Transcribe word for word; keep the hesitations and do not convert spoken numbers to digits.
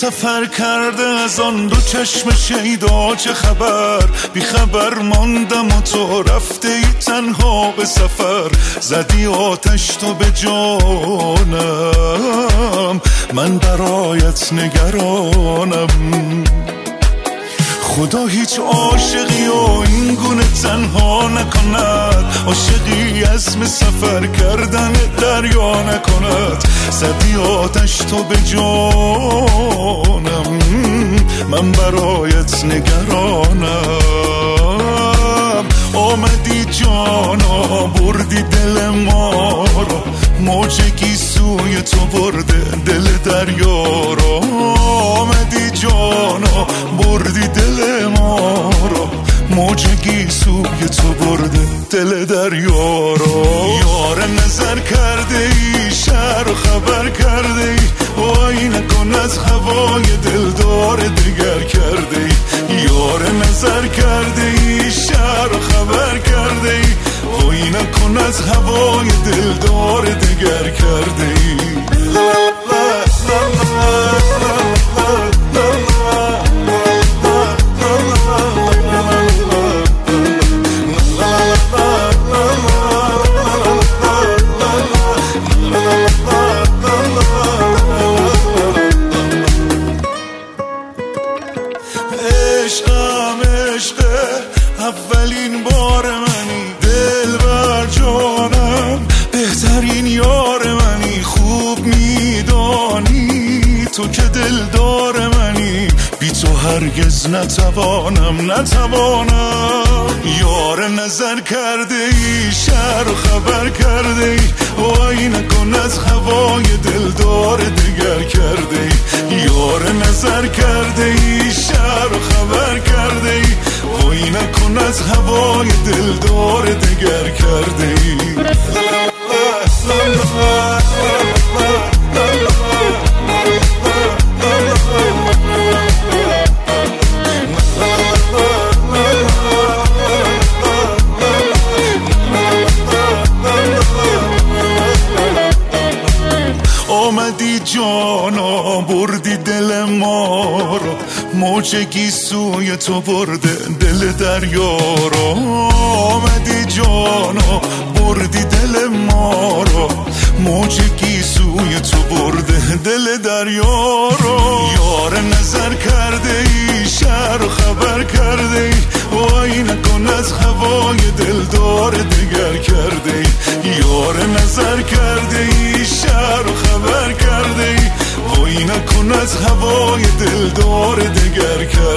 سفر کرده از آن دو چشم شیدا چه خبر، بی خبر ماندم و تو رفته ای تنها به سفر، زدی آتش تو به جانم، من برایت نگرانم. خدا هیچ عاشقی و این گونه تنها نکند، عاشقی عزم سفر کردن دریا نکند، زدی آتش تو به جانم، من برایت نگرانم. آمدی جانا بردی دل ما را، موج گیسوی تو برده دل دریا را. آمدی جانا بردی دل ما را، موج گیسوی تو برده دل دریا را. یار نظر کرده ای شهر و خبر کرده ای، وای نکن از هوای دلدار دگر کرده ای. یار نظر کرده ای شهر و خبر کرده ای، وای نکن از هوای دلدار دگر کرده ای. عشقم عشقه اولین بار منی، دل بر جانم بهترین یار منی، خوب میدانی تو که دلدار منی، بی تو هرگز نتوانم نتوانم. یار نظر کرده ای شهر و خبر کرده ای، وای نکن از هوای دلدار دگر کرده ای. یار نظر کرده ای شهر و خبر کرده ای، وای نکن از هوای دلدار دگر کرده ای. آمدی جانا بردی دل ما را، موج گیسوی تو برده دل دریا را. آمدی جانا بردی دل ما را، موج گیسوی تو برده دل دریا را. یار نظر کرده ای شهر و خبر کرده ای، وای نکن از هوای دلدار دگر کرده ای. یار نظر کرده ای شهر و خبر کرده ای، وای نکن از هوای دلدار دگر کرده ای.